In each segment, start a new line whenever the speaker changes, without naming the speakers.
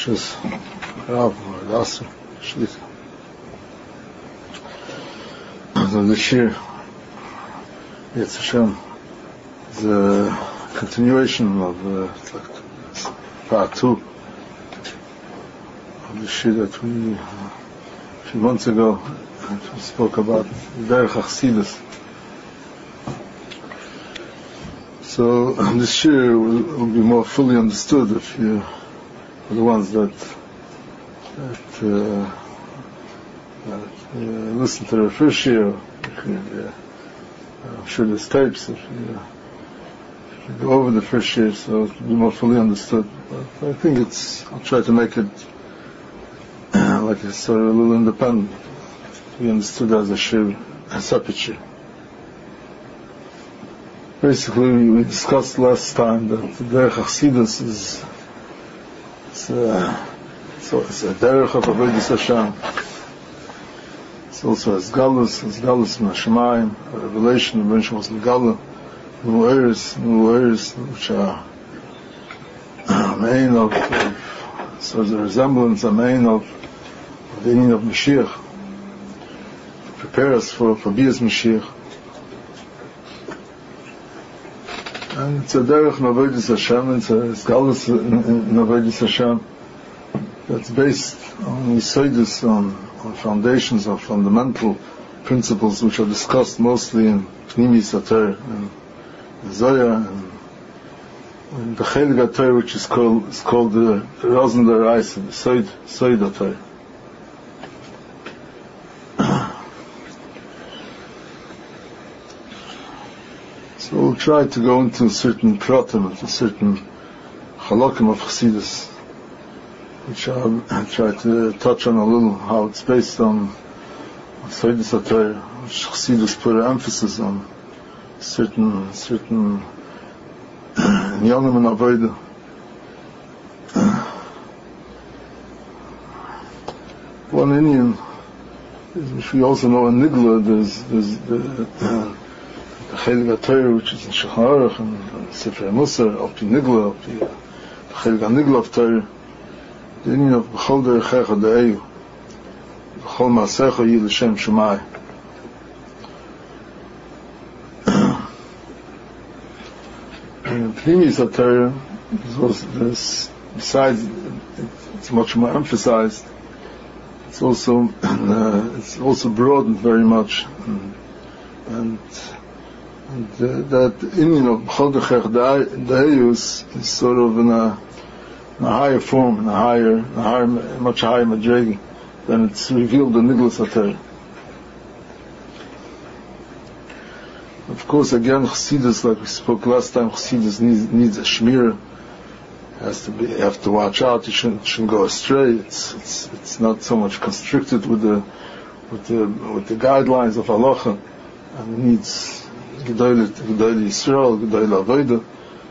Parshas Rav or Asur Shlita. So this year, Yetz Hashem, is a continuation of part 2 of the shir that we a few months ago we spoke about Derech Chassidus. So this shir will be more fully understood if you are the ones that listen to the first shir. I'm sure there's tapes if you go over the first shir, so it will be more fully understood. But I think I'll try to make it like a sort of a little independent, to be understood as a shir, a separate shir. Basically, we discussed last time that the Derech Chassidus is it's a Derech of Avodas Hashem. It's also as Galus from Hashemayim, a revelation of when she was Megala, new ears, which are main of, so the resemblance, a main of the meaning of Mashiach, to prepare us for Bias Mashiach. And it's a Derech Avodas Hashem, it's Galus Avodas Hashem, that's based on Yesodus, on foundations, on fundamental principles which are discussed mostly in Pnimi Sater and Zoya and the Chelik HaTorah, which is called the Rozen D'Oraisa, the Soid HaTorah. So we'll try to go into certain pratim, into certain halakim of Chassidus, which I'll try to touch on a little, how it's based on Soidus HaTorah, which Chassidus put an emphasis on certain Yonim and Avodah. One Indian, which we also know in Nigla, there's the Chelik HaTorah, which is in Shulchan Aruch and Sifrei Musar, Alpi Nigla, Alpi Chelik HaNigla of Torah, the meaning of B'chol Derechecha De'eyu, B'chol Ma'asecha Yi L'Shem Shemai. And Pnimi Sater, besides it's much more emphasized, it's also broadened very much, and that meaning of B'chol Derechecha De'eyu is sort of in a higher form, in a much higher madrega than it's revealed in Niglas HaTorah. Of course, again, Chassidus, like we spoke last time, Chassidus needs a shmira. You have to watch out. You shouldn't go astray. It's not so much constricted with the guidelines of halacha, and it needs Gedolei Yisrael, Gedolei Avodah,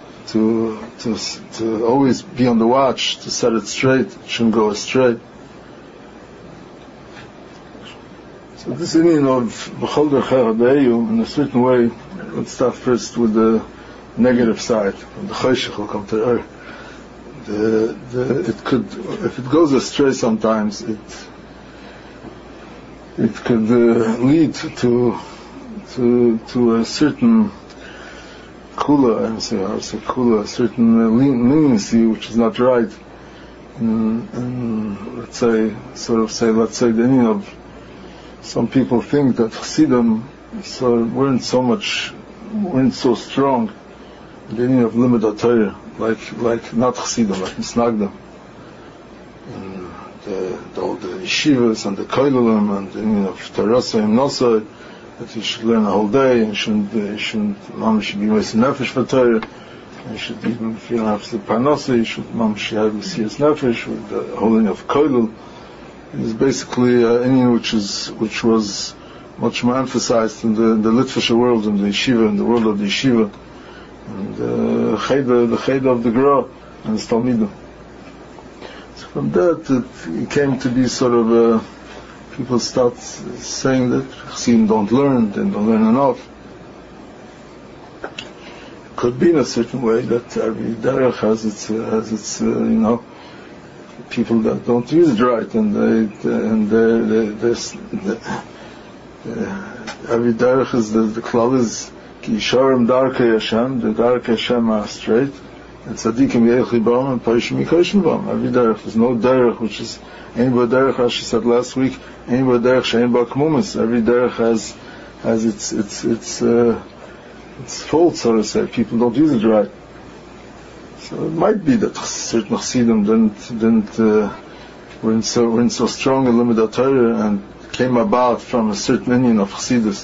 to always be on the watch, to set it straight. It shouldn't go astray. So this meaning of B'chol Derechecha De'eyu, in a certain way, let's start first with the negative side. The Choshech will come to earth. It could, if it goes astray sometimes, it could lead to a certain kula, a certain leniency which is not right. And let's say the meaning of some people think that Chassidim weren't so strong in the meaning of limud HaTorah, like not Chassidim, like Misnagdim, and all the yeshivas and the koilelim and the meaning of Tarasa and Nosai, that you should learn a whole day, and Mama should be wasting nefesh for Torah, and you should even, if you don't have the parnasa, you should have the serious nefesh with the holding of koilel. It is basically Indian which was much more emphasized in the Litvische world, in the yeshiva, in the world of the yeshiva, and the cheder of the Gra and the Talmidim. So from that it came to be sort of people start saying that Chassidim don't learn enough. It could be in a certain way that every derech has its people that don't use it right, and every derech is the klal is ki yisharim darkei Hashem, the darkei Hashem are straight, and tzaddikim yeilchi b'am and parishim yikoshim b'am. Every derech, there's no derech which is ein bo derech, as she said last week, ein bo derech she'ein ba kmumis. Every derech has its fault, so to say. People don't use it right. So it might be that certain chassidim weren't so strong in limud Torah and came about from a certain inyan of chassidus.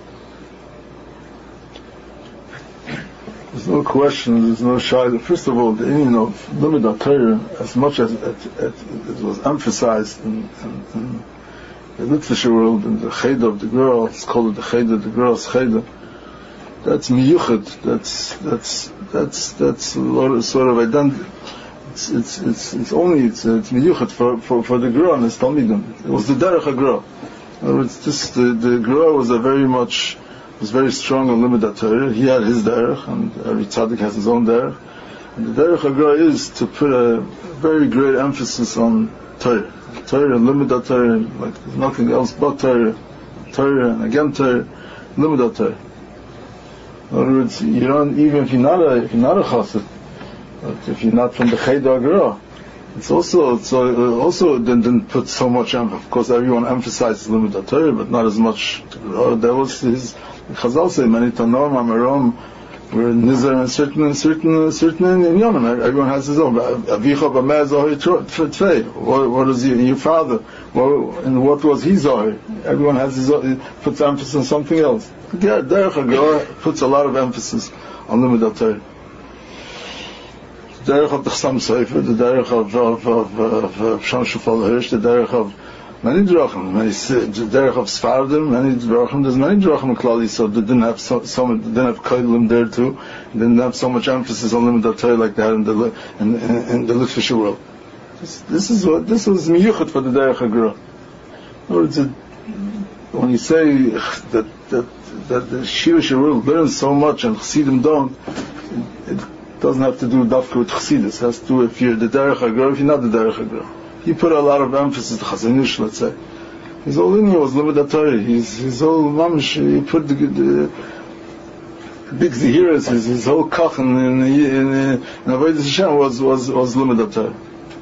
There's no question, there's no shy. First of all, the inyan of limud Torah, as much as it was emphasized in the literature world, in the cheder of the girl, it's called the cheder, the girl's cheder. That's miyuchet. That's a lot of sort of identity. It's only miyuchet for the girl and his talmidim. It was the derech hagra. In other words, the girl was very strong on limud Torah. He had his derech, and every tzaddik has his own derech. And the derech hagra is to put a very great emphasis on Torah. Torah and limud Torah, like there's nothing else but Torah and again Torah, limud Torah. In other words, you don't, even if you're not a chassid, but if you're not from the cheder hagra, it's also didn't put so much emphasis. Of course, everyone emphasizes limud Torah, but not as much. That was his Chazal say many tanoim amarom were nizar and certain in yonim. Everyone has his own. Avicha b'meh zohar tvei. What is your father? And what was his zohar? Everyone has his own. Puts emphasis on something else. Yeah, derech hagra puts a lot of emphasis on limud Torah. The derech of the Chassam Sofer, the derech of Sham Shufal Hirsch, the derech of many drachim, the derech of Sfardim, many drachim. There's many drachim in Klal Yisrael that didn't have didn't have kodelim there too, didn't have so much emphasis on limud Torah like that in the literature world. This was miyuchet for the derech hagra. In other words, when you say that the Shirish world learns so much and Chassidim don't, it doesn't have to do dafka with Chassidus. It has to do if you're the derech hagra, if you're not the derech hagra. He put a lot of emphasis to Chazon Ish, let's say. His whole lineage was limud Torah. His whole mamish, he put the big zihiras, his whole kach in Avodas Hashem was limud Torah.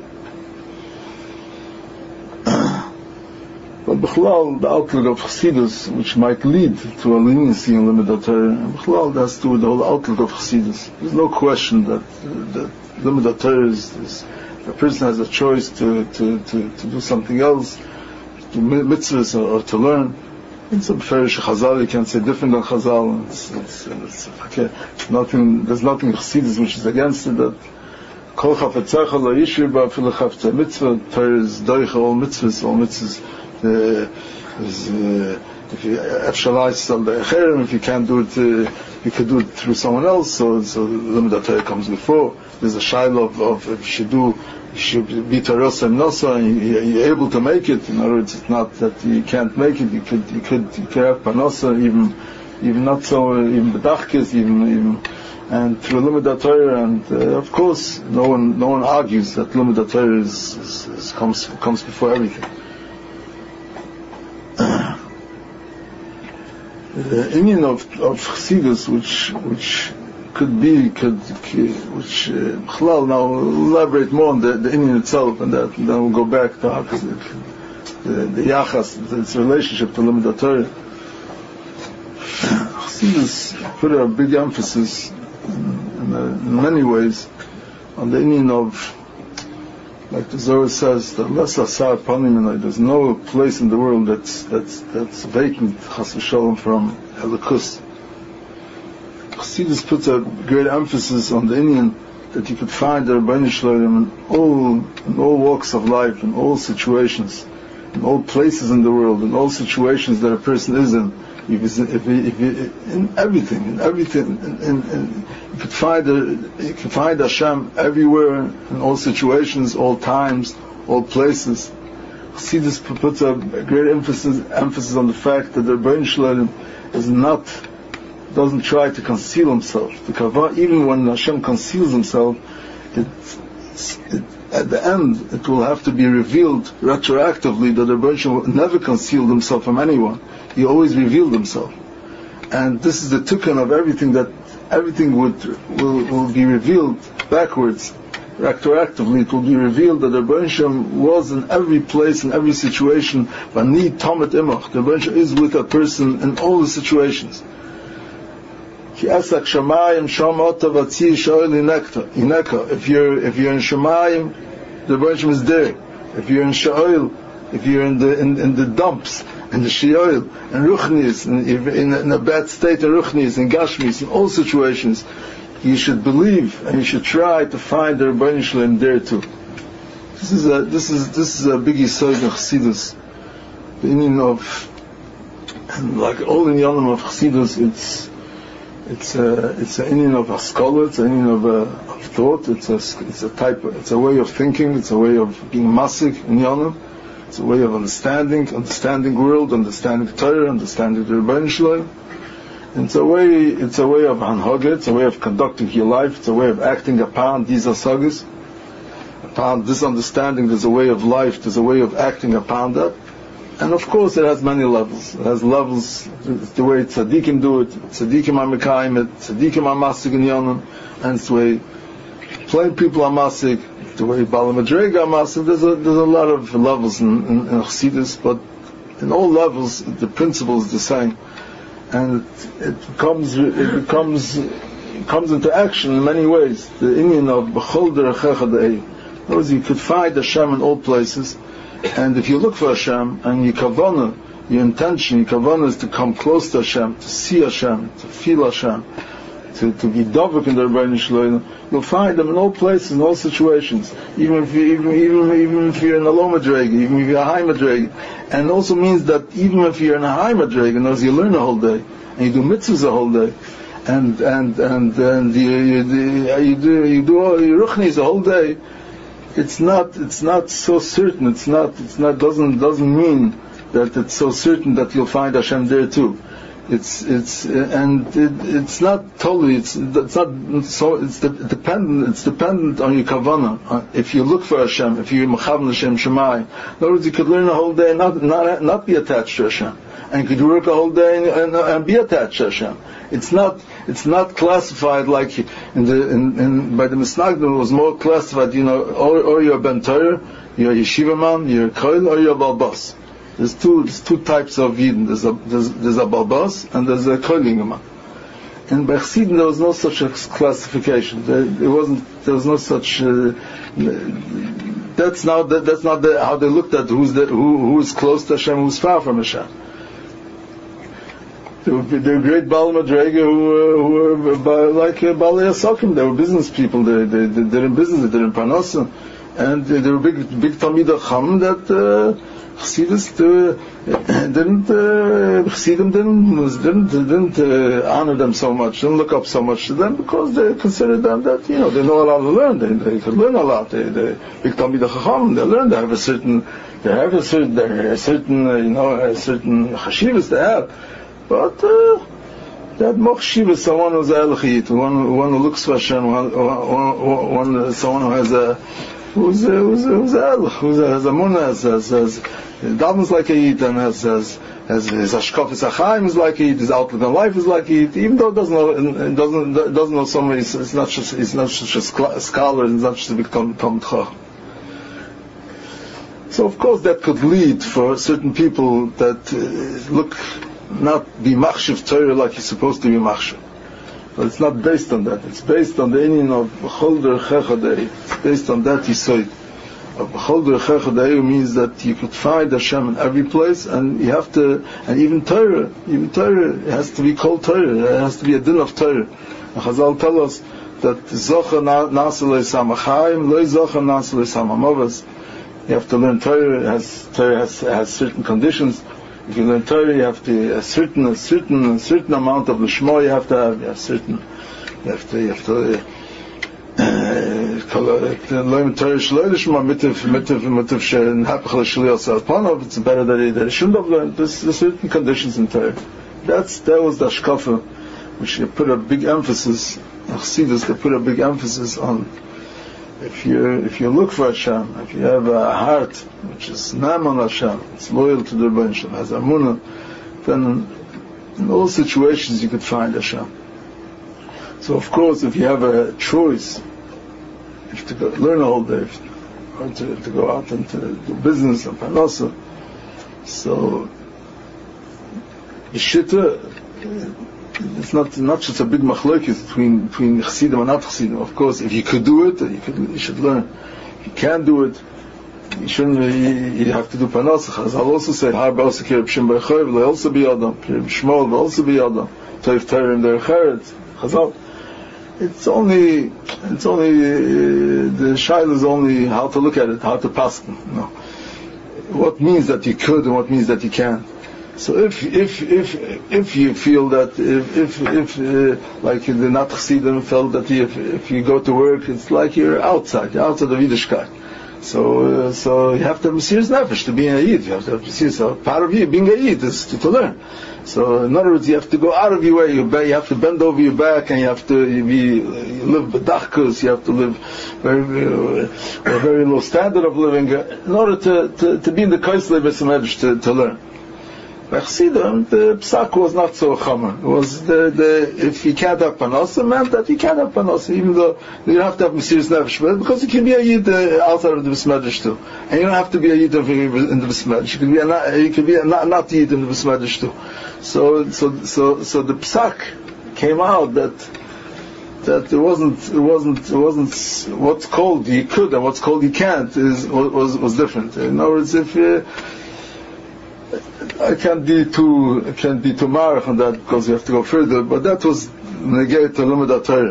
But b'chlal, the outlook of Chassidus, which might lead to a leniency in limud Torah, b'chlal, that's to do with the whole outlook of Chassidus. There's no question that limud Torah is a person has a choice to do something else, to mitzvahs or to learn. It's a beferish Chazal, you can't say different than Chazal. It's okay. There's nothing in Chassidus which is against it. That kol chafetzecha lo yishir ba afilu chafetze mitzvah. Torah is doicha all mitzvahs. If you if you can't do it, you could do it through someone else. So limud Torah comes before. There's a shaila of if you should be Taros and Nosa, and you're able to make it. In other words, it's not that you can't make it. You could have Panosa, even not so, even Bedachkes, even and through limud Torah. And of course, no one argues that limud Torah comes before everything. The inyan of Chassidus, which now we'll elaborate more on the inyan itself, and then we'll go back to the yachas, its relationship to limud Torah. Chassidus put a big emphasis in many ways on the inyan of, like the Zohar says, that there's no place in the world that's vacant, chas v'shalom, from Elokus. Chassidus puts a great emphasis on the inyan that you could find the Rebbeinu Shloim in all walks of life, in all situations, in all places in the world, in all situations that a person is in. In everything, you could find Hashem everywhere, in all situations, all times, all places. Chassidus puts a great emphasis on the fact that the Rebbeinu Shloim doesn't try to conceal himself. Even when Hashem conceals himself, at the end it will have to be revealed retroactively that the Rebbeinu Shalom never concealed himself from anyone. He always revealed himself. And this is the tikkun of everything, that everything will be revealed backwards. Retroactively it will be revealed that the Rebbeinu Shalom was in every place, in every situation. Vani Tomet Imach. The Rebbeinu Shalom is with a person in all the situations. If you're in Shemayim, the Rebbeinu Shalom is there. If you're in Sha'ol, if you're in the dumps, in the Sheol, in Ruchnis, in a bad state in Ruchnis, in Gashmis, in all situations, you should believe and you should try to find the Rebbeinu Shalom there too. This is a big yesod in Chassidus. The inyan of, and like all in Yonim of Chassidus, it's an inyan of haskalah, it's an inyan of thought, it's a way of thinking, it's a way of being masik in Yonim, it's a way of understanding world, understanding Torah, understanding the Rebbeinu Shalom. It's a way of hanhaga, it's a way of conducting your life, it's a way of acting upon these asagas, upon this understanding. There's a way of life, there's a way of acting upon that. And of course it has many levels. It has levels. It's the way tzaddikim do it. Tzaddikim are mekayim it. Tzaddikim are masik in yonim. And it's the way plain people are masik. The way Bala Madrega are masik. There's a lot of levels in Chassidus, but in all levels the principle is the same. And it comes into action in many ways. The inyan of B'chol Derechecha De'ei. In other words, you could find Hashem in all places. And if you look for Hashem, and your kavanah, your intention, your kavanah is to come close to Hashem, to see Hashem, to feel Hashem, to be dovek in the Rebbeinu Shalom, you'll find them in all places, in all situations. Even if you're in a low madrega, even if you're a high madrega. And it also means that even if you're in a high madrega, in other words, you learn the whole day, and you do mitzvahs the whole day, and you do all your ruchnis the whole day. It's not so certain. Doesn't mean that it's so certain that you'll find Hashem there too. It's not totally. It's dependent on your kavanah. If you look for Hashem, if you're mechavan Hashem Shemai, in other words, you could learn the whole day and not be attached to Hashem, and you could work a whole day and be attached to Hashem. It's not classified like by the Misnagdim. It was more classified, or you're a ben Torah, you're a yeshiva man, you're a koil, or you're a balbas. There's two types of yidden. There's a balbas and there's a koiling man. And by Chassidim there was no such classification. There was no such. That's not how they looked at who is close to Hashem, who's far from Hashem. The great Baal Madrega who were like Baalei Asakim. They were business people. They're in business. They're in Parnasa, and they were big Talmidei Chacham that Chassidus didn't honor them so much, didn't look up so much to them, because they considered them that they know a lot to learn. They could learn a lot. They big Talmidei Chacham. They learn. They have a certain chashivas they have. But that mochshiv is someone who's elchit, one who looks for Hashem, someone who has who's a munah, has davens like a yid, and has his hashkafis achaim is like a yid, his outlook on life is like a yid, even though it doesn't know somebody. It's not just a scholar, it's not just a big Talmid Chacham. So of course that could lead for certain people that not be machshav Torah like you're supposed to be machshav. But it's not based on that. It's based on the inyan of B'chol Derechecha De'ei. It's based on that yesod. B'chol Derechecha De'ei means that you could find Hashem in every place, and you have to, and even Torah, it has to be called Torah. It has to be a din of Torah. And Chazal tell us that Zocha Nasa Le'Sam Achayim, Lo Zocha Nasa Le'Sam Amovas. You have to learn Torah. Torah has certain conditions. If you learn Torah, you have to a certain amount of lishma. You have to have learn Torah shloi lishma mitiv shenhapach l'shlios alpanov. It's better that he shouldn't have learned. There's certain conditions in Torah. That was the hashkafa, which they put a big emphasis. Chassidus, they put a big emphasis on if you look for Hashem, if you have a heart which is Naaman Hashem, it's loyal to the Rebbeinu Shalom, has Amunah, then in all situations you could find Hashem. So of course, if you have a choice, if to go, learn a whole day, or to go out and to do business and parnasa, so Yeshita, it's not just a big machlokes between Chassidim and not Chassidim. Of course, if you could do it, you should learn. If you can't do it, you shouldn't. You have to do parnasa. Chazal also said, "Har ba'osa kirib shim b'chayv lo also be adam, kirib shmol lo also be adam, toiv terim derecheret." Chazal. It's only the shaila is only how to look at it, how to pass it. You know, what means that you could and what means that you can't. So if you feel that if like the Nat Chassidim felt that if you go to work, it's like you're outside of Yiddishkeit. So you have to have a serious nefesh to be a Yid. You have to have a serious part of you being a Yid is to learn. So in other words, you have to go out of your way. You have to bend over your back, and you have to live b'dachkus. You have to live a very low standard of living in order to be in the Kaisle B'Samedrash to learn. By Chassidim, the psak was not so chamer. It was if you can't have parnasa, meant that you can't have parnasa, even though you don't have to have Mesiras Nefesh, but because you can be a Yid outside of the Besmedrash too, and you don't have to be a Yid in the Besmedrash. You can be not Yid in the Besmedrash too. So the psak came out that it wasn't what's called you could and what's called you can't was different. In other words, if I can't be too marach on that because we have to go further, but that was negate to limit Torah.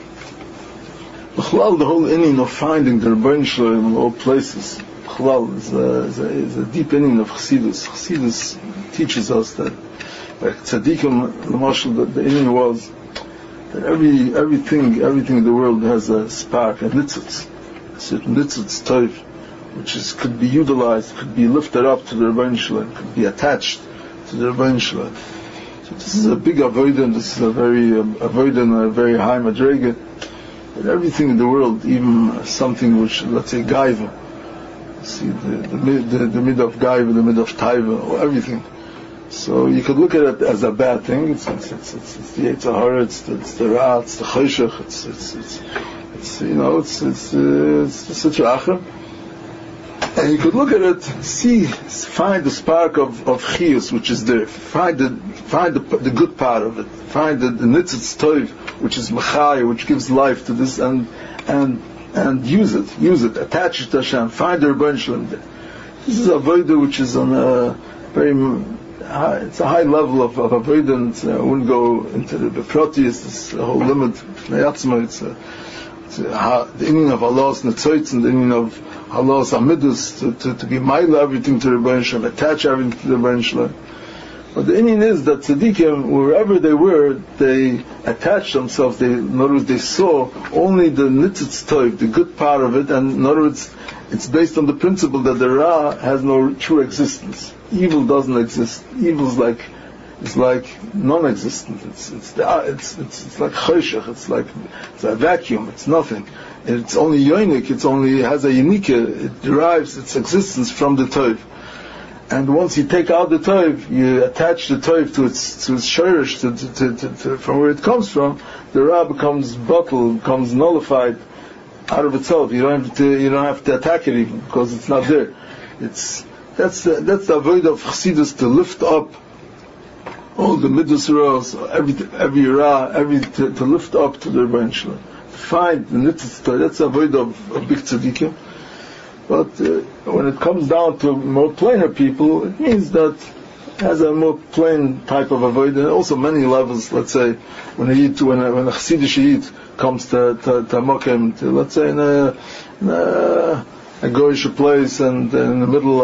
The whole inning of finding the Rebbeinu Shalom in all places, is a deep inning of Chassidus. Chassidus teaches us that, like Tzaddikim, the inning was that everything in the world has a spark, a nitzutz, a certain nitzutz toiv, which could be utilized, could be lifted up to the Rebbeinu Shalom, could be attached to the Rebbeinu Shalom. So this is a big avodah, this is a very high madrega. But everything in the world, even something which, let's say, gaiva, see the mid of gaiva, the mid of taiva, or everything. So you could look at it as a bad thing. It's the Yetzer Hara, it's the Ra, it's the Choshech, it's such a acher. And you could look at it, find the spark of chiyus which is there, find the good part of it, find the nitzitz toiv which is machaya, which gives life to this, and use it, attach it to Hashem, find the Rebbeinu Shalom there. This is a avodah which is on a very it's a high level of avodah, and I wouldn't go into the protius, this whole limit. It's the inning of Allah's netzoitz and the inning of Allah's amidus to be mile everything to the Rebbeinu Shalom, attach everything to the Rebbeinu Shalom. But the inning is that tzaddikim, wherever they were, they attached themselves. In other words, they saw only the nitzitz toiv, the good part of it, and in other words, it's based on the principle that the Ra has no true existence. Evil doesn't exist. Evil is like non-existent. It's like choshech. It's a vacuum. It's nothing. It's only yonik. It has a unique. It derives its existence from the toiv. And once you take out the toiv, you attach the toiv to its shirish, to from where it comes from. The Ra becomes bottled, becomes nullified out of itself. You don't have to attack it even because it's not there. That's the avodah of Chassidus, to lift up all the midas rows, every ra, to lift up to the Rebbeinu Shalom. Find the nitzitz toiv. That's the avodah of big tzaddikim. But when it comes down to more plainer people, it means that it has a more plain type of avodah. Also many levels. Let's say when a Chassidish Yid comes to Mokem, let's say in a goyish place, and in the middle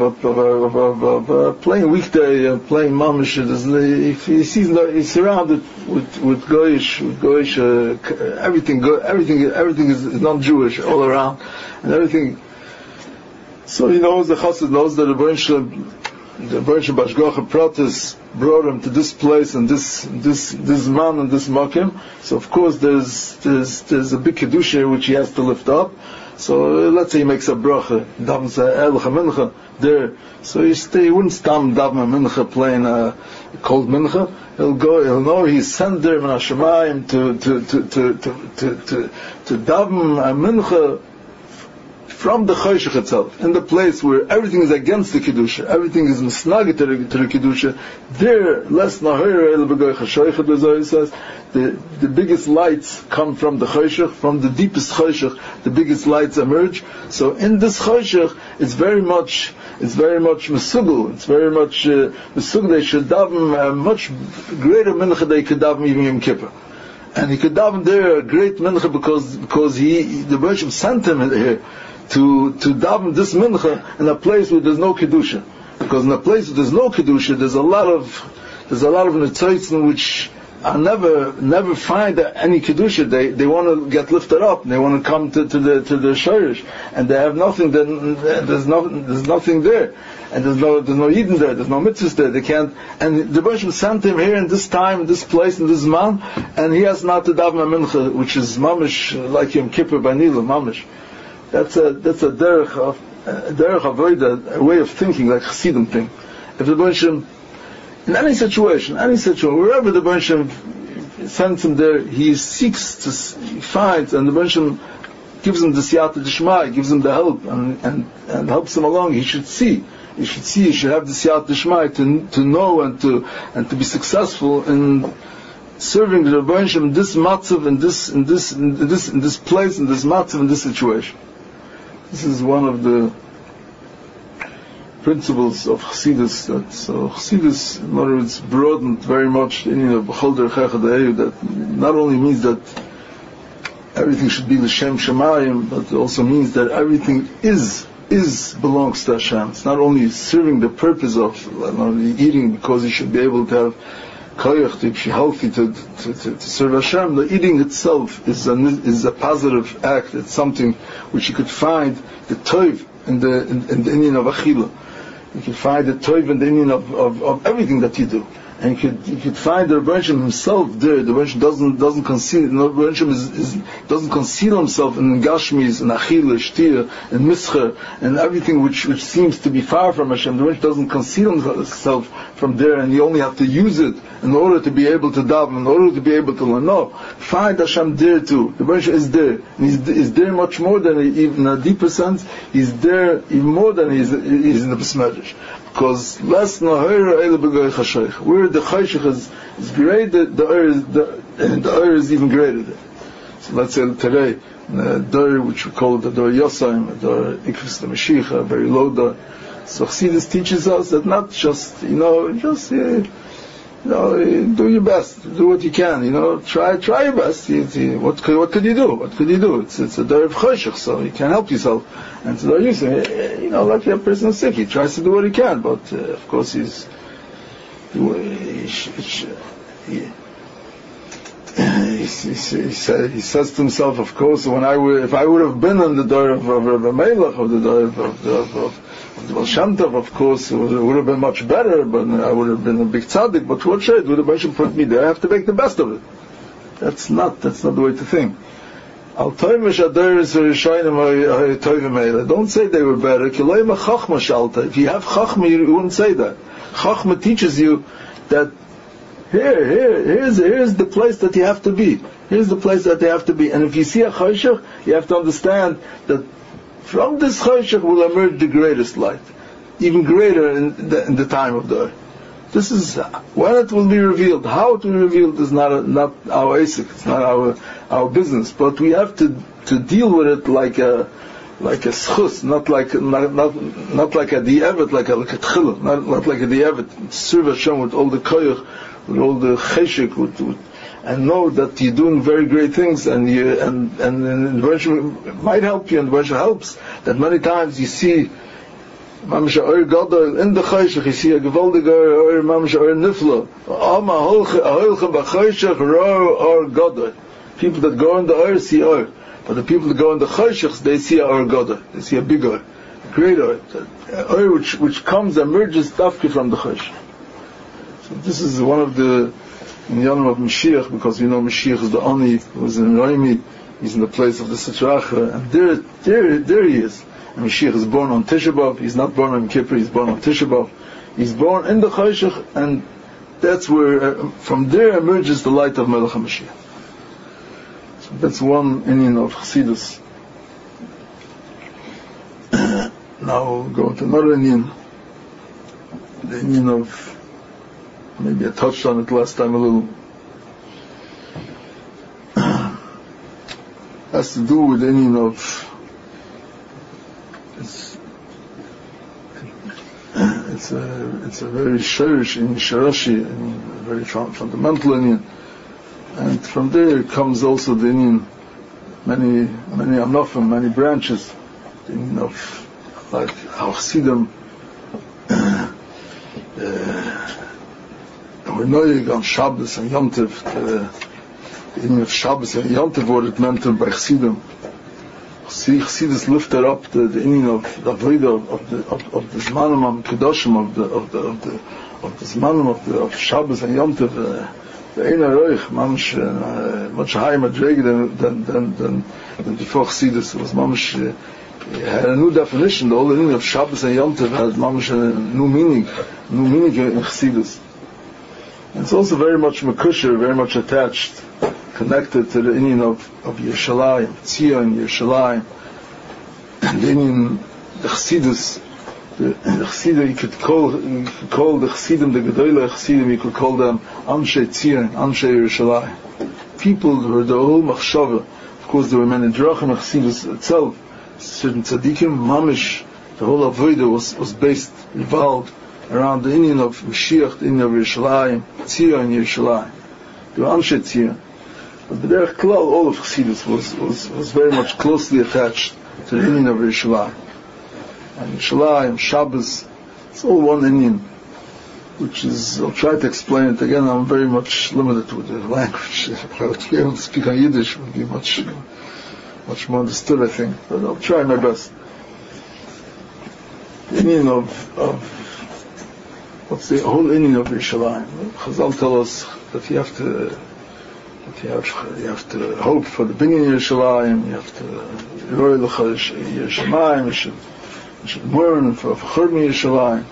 of a plain weekday, plain mamish, if he sees he's surrounded with goyish, everything is non-Jewish all around, and everything. So he knows, the chassid knows that the Rebbeinu Shalom the Bereshit Bashgacha Pratis brought him to this place and this man and this makim. So of course there's a big kedusha which he has to lift up. So let's say he makes a bracha, davens elcha mincha there. So he wouldn't stand daven a mincha playing a cold mincha. He'll know he's sent there in Hashemayim to daven a mincha from the Choshech itself, in the place where everything is against the Kedusha, everything is misnagit to the Kedusha, there, less nahir el b'goy chashoychet, the Zohar says, the biggest lights come from the Choshech, from the deepest Choshech, the biggest lights emerge. So in this Choshech, it's very much mesugel, it's very much mesugel. They should daven a much greater mincha they could daven even Yom Kippur. And he could daven there a great mincha because the Bereshit sent him here to daven this mincha in a place where there's no kedusha. Because in a place where there's no kedusha, there's a lot of netzotzim which are never find any kedusha. They want to get lifted up, and they want to come to the shorish, and they have nothing. Then there's nothing there, and there's no Eden there. There's no mitzvahs there. They can't. And the Bereshit sent him here in this time, in this place, in this man, and he has not to daven a mincha, which is mamish like Yom Kippur by Nila, mamish. That's a derech avodah, a way of thinking, like Chassidim thing. If the Bereshit, in any situation, wherever the Bereshit sends him there, he seeks he finds, and the Bereshit gives him the siyata d'shmai, gives him the help, and helps him along. He should see, he should have the siyata d'shmai to know and to be successful in serving the Bereshit in this matzav, in this place, in this matzav, in this situation. This is one of the principles of Chassidus, Chassidus, in other words, broadened very much in B'chol Derech Echad, that not only means that everything should be l'shem Shemayim, but it also means that everything belongs to Hashem. It's not only serving the purpose of not only eating because you should be able to have koyach, to be healthy, to serve Hashem. The eating itself is a positive act. It's something which you could find the toiv in the inyan of achila. You could find the toiv in the inyan of everything that you do. And you could find the Rebbeinu himself there. The Rebbeinu doesn't conceal. The Rebbeinu doesn't conceal himself in gashmis, in achila, shtir, in mischer, and everything which seems to be far from Hashem. The Rebbeinu doesn't conceal himself from there, and you only have to use it in order to be able to daven, in order to be able to learn. No, find Hashem there too. The Rebbeinu is there. And he's there much more than even in a deeper sense. He's there even more than he's in the Besmedrash. Because less nahira ele b'goy chashoich, where the chashich is greater, the oir is even greater there. So let's say today, the door which we call the door Yosayim, the door Ikvus the Mashiach, very low door. So Chassidus teaches us that not just do your best, do what you can, try your best. What could you do? What could you do? It's a door of chashich, so you can't help yourself. And so you say, like a person is sick, he tries to do what he can, but of course he says to himself, of course, if I would have been on the door of Rebbe Melech, or the door of the Baal Shem Tov, of course, it would have been much better, but I would have been a big tzaddik, but what should would have put me there? I have to make the best of it. That's not the way to think. Don't say they were better. If you have chachma, you wouldn't say that. Chachma teaches you that here's the place that you have to be. Here's the place that they have to be. And if you see a choshech, you have to understand that from this choshech will emerge the greatest light, even greater in the time of the earth. This is when it will be revealed. How it will be revealed is not our asik. It's not our business. But we have to deal with it like a schus, not like a di'evet, like a tchila, not like a di'evet. Serve Hashem with all the koyach, with all the cheshik, and know that you're doing very great things, and eventually might help you, and eventually helps. That many times you see Mamash Oir Gadol in the Chayshach, you see a gewaldige Oir Mamash Oir Nifla. Ama Holche B'Chayshach Roar Or Gadol. People that go in the Or see Or. But the people that go in the Choshech, they see a Or Goda. They see a big Or. A great Or. Or which comes, emerges dafki from the Choshech. So this is one of the Inyanim of Mashiach, because we know Mashiach is the Oni, who's in Raimi, he's in the place of the Sitracha, and there he is. And Mashiach is born on Tisha B'Av. He's not born on Kippur, he's born on Tisha B'Av. He's born in the Choshech, and that's where, from there emerges the light of Melech HaMashiach. So that's one inyan of Chassidus. Now we'll go to another inyan. The inyan of, maybe I touched on it last time a little. Has to do with the inyan of, it's a very shirish in Sharashi, and very fundamental inyan, and from there comes also the inyan, many anofim, many branches, the inyan of like how Chassidim we're knowing on Shabbos and Yom Tov, the inyan of Shabbos and Yom Tov were mentioned by Chassidim. Chassidus lifted up the inyan of the Avodah of the Zmanim Kedoshim of the Zmanim of Shabbos and Yom Tov, the Ein HaRoich, much higher madrega than before Chassidus. It was mamish had a new definition. The whole inyan of Shabbos and Yom Tov had mamish a new meaning in Chassidus. And it's also very much mekusher, very much attached, connected to the inyan of Yerushalayim, Tzia and Yerushalayim, and the inyan, the Chassidus, the Chassidim, you could call the Chassidim, the Gedolah Chassidim, you could call them Anshe Tzia, Anshe Yerushalayim. People who were the whole machshava. Of course, there were many drachim of Chassidus itself, certain tzaddikim, mamish, the whole avodah was based, revolved around the inyan of Mashiach, the inyan of Yerushalayim, Tzia and Yerushalayim. They were Anshe Tzia. But B'derech Klal, all of Chassidus was very much closely attached to the inyan of Yerushalayim. And Yerushalayim, Shabbos, it's all one inyan, which is, I'll try to explain it again, I'm very much limited with the language. If I would be able to speak on Yiddish, it would be much more understood, I think, but I'll try my best. The inyan of what's the whole inyan of Yerushalayim? Chazal tell us that you have to hope for the binyan Yerushalayim, you have to roy l'cha Yerushalayim, you should mourn for Churban Yerushalayim.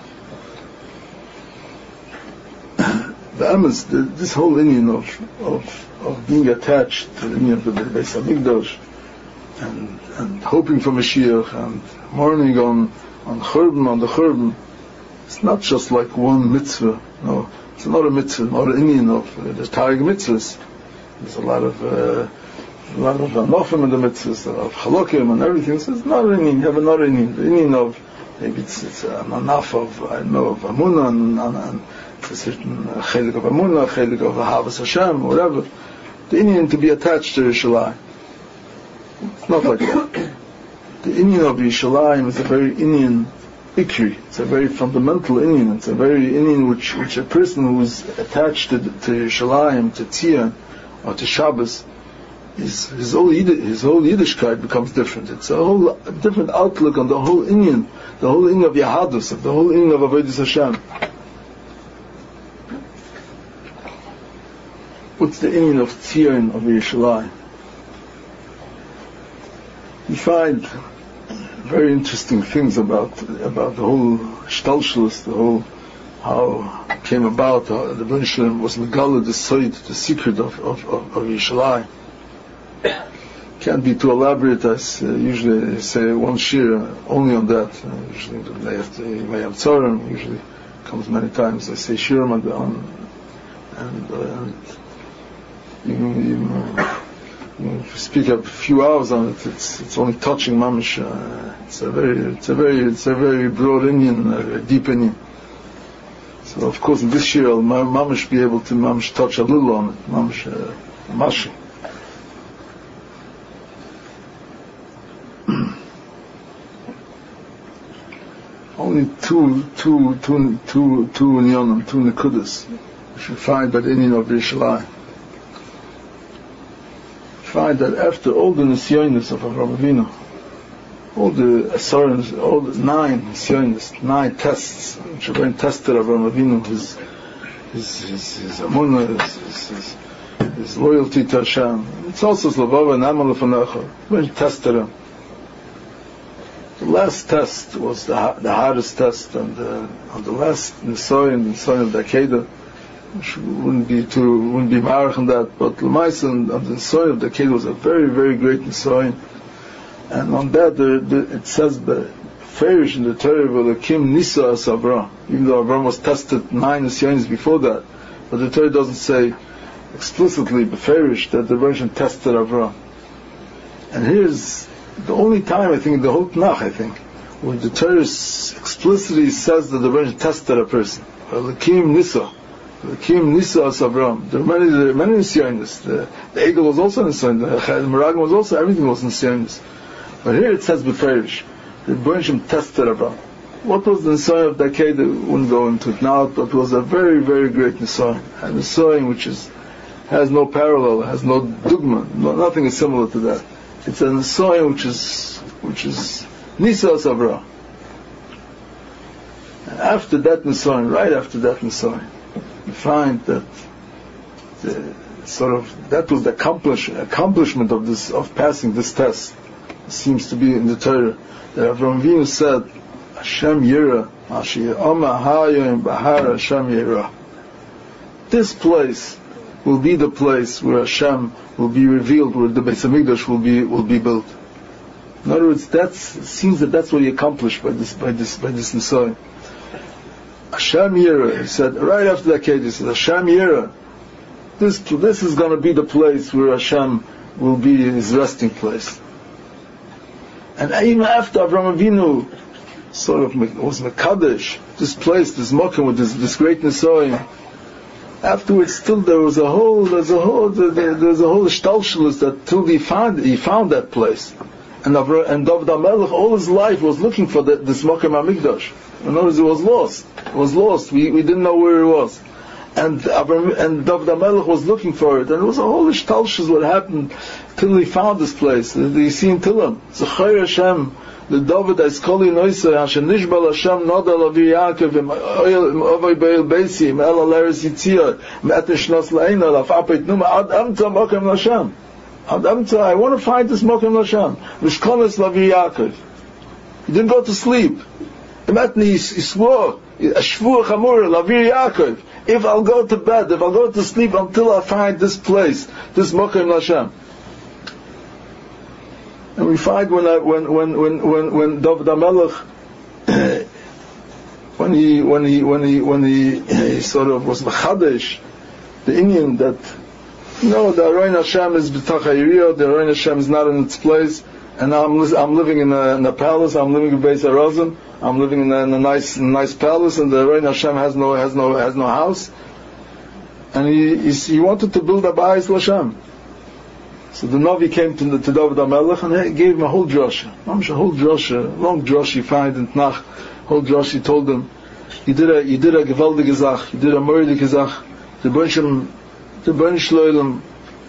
The emes, this whole inyan of being attached to the inyan of the Beis HaMikdash, and hoping for Mashiach, and mourning on Churban, on the Churban, it's not just like one mitzvah. No, it's not a mitzvah, not an inyan of the Taryag mitzvahs. There's a lot of anofim in the mitzvahs, of halakim and everything. So it's not an inyan. You have another inyan. The inyan of maybe it's an anaf of amunah, and it's a certain chelik of amunah, chelik of ahavas Hashem, whatever. The inyan to be attached to Yerushalayim. It's not like that. The inyan of Yerushalayim is a very inyan ikri. It's a very fundamental inyan. It's a very inyan which a person who is attached to Yerushalayim, to Tzia, or to Shabbos, his whole Yiddishkeit becomes different. It's a whole different outlook on the whole inyan of Yahadus, of the whole inyan of Avodas Hashem. What's the inyan of Tzia of Yerushalayim? You find very interesting things about the whole shtalshlus, the whole how it came about, how the Rebbeinu Shalom was megala the secret of Yerushalayim. Can't be too elaborate. As usually I say one shir only on that. Usually they have to Mayam Tzorim. Usually comes many times. I say shirim on if you speak a few hours on it, it's only touching mamish. It's a very broad inyan, a deep inyan. So of course in this year I'll mamish be able to mamish touch a little on it, mamish mashi. Only two inyanim, two nekudas, which you find by the inyan of Yerushalayim. find that after all the nisyonos of Avraham Avinu, all the assurance, all the 9 nisyonos, 9 tests, which are being tested Avraham Avinu, his amunah, his loyalty to Hashem. It's also Zlavava and Amal Lefanecha, when he tested him. The last test was the hardest test, and on the last nisoyon, the nisoyon of the Akedah, which wouldn't be marach on that, but L'maisa on the nisoyon of the Akedah was a very, very great nisoyon. And on that, it says Farish in the Torah, V'Elokim Nisa as Avraham, even though Avraham was tested 9 nisyonos before that, but the Torah doesn't say explicitly Farish that the Rebbeinu tested Avraham. And here's the only time, I think, in the whole Tanakh, where the Torah explicitly says that the Rebbeinu tested a person. Elokim Nisa as Avraham. There are many nisyonos. The Egel was also nisyon. The Meragim was also, everything was nisyonos. But here it says Beferish, the Rebbeinu tested Avraham. What was the nisoyon of the Akedah? Wouldn't go into it now, but it was a very, very great nisoyon. A nisoyon which has no parallel, has no dogma, nothing is similar to that. It's a nisoyon which is Nisa as Avraham. And after that nisoyon, right after that nisoyon, you find that that was the accomplishment of passing this test. It seems to be in the Torah that Avraham Avinu said, Hashem Yira, Hashem Yira. This place will be the place where Hashem will be revealed, where the Beis Hamikdash will be built. In other words, it seems that's what he accomplished by this nisoyon. Hashem Yira, he said right after that case, he said Hashem Yira. This is going to be the place where Hashem will be his resting place. And even after Avraham Avinu was Mekadesh, this place, this Mokim with this great nisoyon, afterwards still there was a whole shtalshelus that till he found that place. And David HaMelech all his life was looking for this Mokim HaMikdash. In other words, it was lost. We didn't know where it was. And David HaMelech was looking for it. And it was a whole shtalshelus what happened till he found this place. You see in Tillam, Zechayr Hashem, the David Aiskoli Noisei, Hashem Nishbal Hashem Noda Lavi Yaakov, Ovay Beil Beisi, El Aleres Yitzia, Me'etesh Nos La'ina, Lafapet Numa, Ad Amta Mokem Lashem. Ad Amta, I want to find this Mokem Lashem. Vishkones Lavi Yaakov. He didn't go to sleep. Emetni, he swore, Ashvur Chamur, Lavi Yaakov. If I'll go to bed, if I'll go to sleep until I find this place, this Mokem Lashem. And we find when David HaMelech, when he sort of was mechadesh the Indian that the Aron Hashem is b'tach ha'iriyah, the Aron Hashem is not in its place, and I'm living in a palace, I'm living in Beis HaRozim, I'm living in a nice palace, and the Aron Hashem has no house, and he wanted to build a Bais L'Hashem. So the Navi came to David HaMelech and he gave him a whole drasha. Long drasha you find in Tanakh. Whole drasha, he told him, you did a gewaldige Zach, you did a mordige Zach. The Rebbeinu Shloilem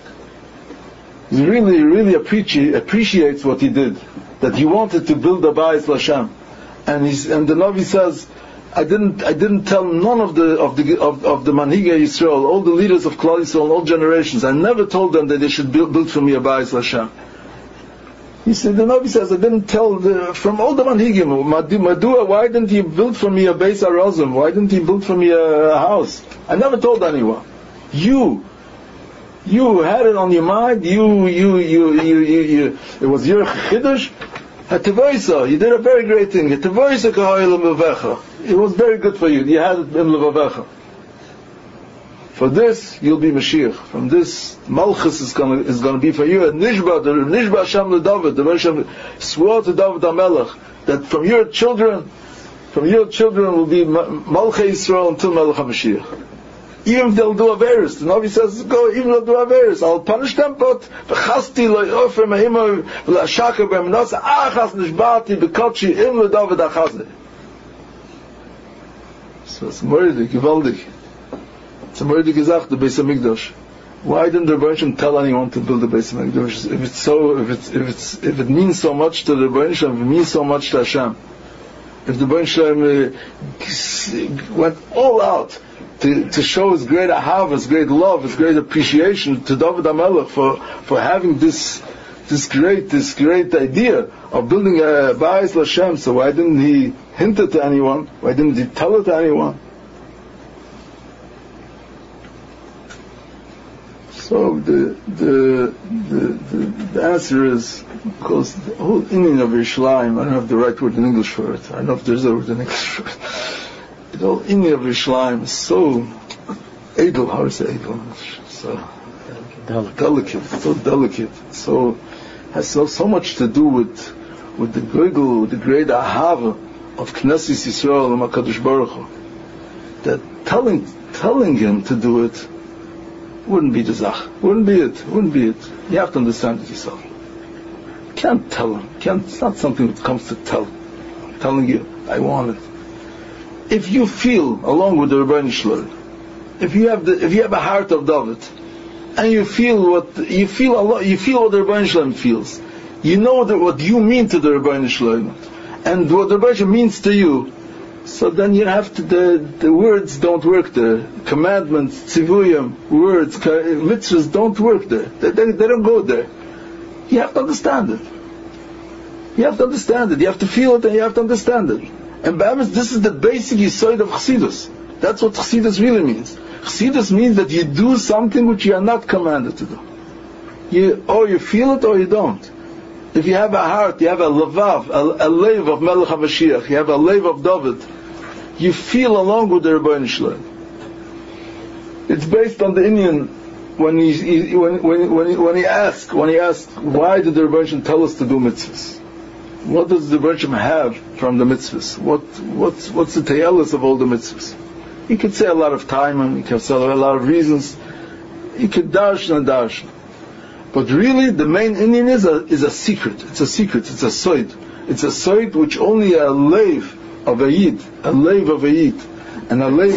really appreciates what he did. That he wanted to build a Bais L'Hashem. And the Navi says, I didn't tell none of the Manhigei Yisrael, all the leaders of Klal Yisrael, all generations. I never told them that they should build for me a Bais L'Hashem. He said, the Navi says, I didn't tell from all the Manhigim, Madua, why didn't he build for me a Beis HaRozim? Why didn't he build for me a house? I never told anyone. You had it on your mind. It was your chiddush. You did a very great thing. It was very good for you. You had it in Levavecha. For this, you'll be Mashiach. From this, Malchus is going to be for you. And Nishba Hashem LeDavid, the Hashem swore to David HaMelech that from your children will be Malchei Yisrael until Melech HaMashiach. Even if they'll do Averis, the Navi says, go, even if they'll do Averis, I'll punish them, but v'chasti lo yofer mehimah v'la'ashaka b'eminasa achas nishbati b'kotchi im l'david achazeh. So it's mordig, gewaldig. It's a mordig gesagt, the Beis Hamikdash. Why didn't the Rebbeinu Shalom tell anyone to build a Beis Hamikdash? If it means so much to the Rebbeinu Shalom, if it means so much to Hashem, if the Rebbeinu Shalom went all out to show his great ahava, his great love, his great appreciation to David HaMelech for having this great idea of building a Bais L'Hashem, so why didn't he hint it to anyone? Why didn't he tell it to anyone? So the answer is, because the whole inyan of Yerushalayim, I don't have the right word in English for it. I don't know if there's a word in English for it. The whole inyan of Yerushalayim is so edel, how is it edel? So delicate, so delicate. So has so much to do with the gurgul, with the great ahava of Knesset Yisrael and HaKadosh Baruch Hu, that telling him to do it wouldn't be the zach. Wouldn't be it. You have to understand it yourself. You can't tell him. It's not something that comes to tell. I'm telling you, I want it. If you feel, along with the Rebbeinu Shalom, if you have a heart of David, and you feel what the Rebbeinu Shalom feels, you know what you mean to the Rebbeinu Shalom, and what the Rebbeinu Shalom means to you, so then you have to, the words don't work there. Commandments, tzivuyim, words, mitzvahs don't work there. They don't go there. You have to understand it. You have to feel it, and you have to understand it. And this is the basic yesod of Chassidus. That's what Chassidus really means. Chassidus means that you do something which you are not commanded to do. Or you feel it or you don't. If you have a heart, you have a levav, a leiv of Melech HaMashiach, you have a leiv of David, you feel along with the Rebbeinu Shalom. It's based on the inyan when he asked, why did the Rebbeinu Shalom tell us to do mitzvahs? What does the Rebbeinu Shalom have from the mitzvahs? What's the te'elis of all the mitzvahs? He could say a lot of time, and he could say a lot of reasons. He could darshan and darshan. But really, the main inyan is a secret. It's a secret. It's a soid. It's a soid which only a leiv of a yid, and a leiv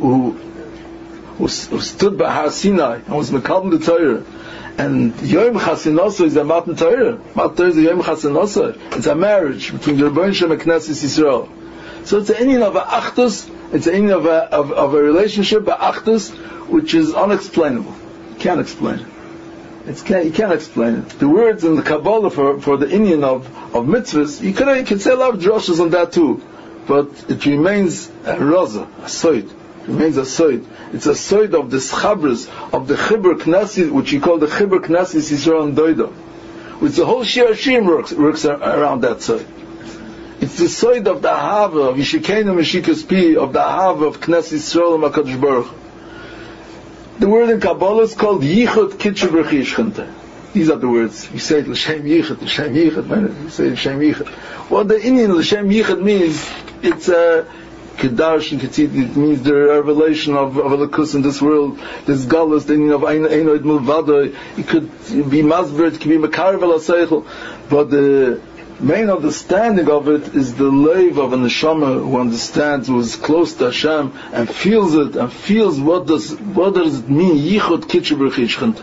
who stood by Har Sinai and was mekabel the Torah. And Yom Chasinosa is a Matan Torah. Matan Torah is a Yom Chasinosa. It's a marriage between the Rebbeinu Shalom and Knesset Yisrael. So it's an inyan of a achdus. It's an inyan of a relationship, a achdus, which is unexplainable. You can't explain it. You can't explain it. The words in the Kabbalah for the inyan of mitzvahs, you can say a lot of droshes on that too, but it remains a raza, a soid. It remains a soid. It's a soid of the chabras, of the chibur knesset, which you call the chibur knesset Yisrael and Doida, which the whole Shir Hashim works around that soid. It's the soid of the ahava of Yishikeinu Meshikas Pi, of the ahava of Knesset Yisrael and HaKadosh Baruch Hu. The word in Kabbalah is called Yichud Kitcher B'Chish. These are the words. You say it L'Shem Yichud, you say L'Shem Yichud. What the inyan L'Shem Yichud means, it's a Kedash and Ketzit, it means the revelation of Elokus in this world, this Galus, the inyan of Einoid Mulvada, it could be Masber, it could be Mekar Velaseichel, but the main understanding of it is the leiv of a neshama who understands, who is close to Hashem and feels it, and feels what does it mean, yichud kitcher b'chish.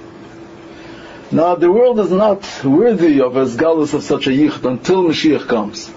Now the world is not worthy of a galus of such a yichud until Mashiach comes.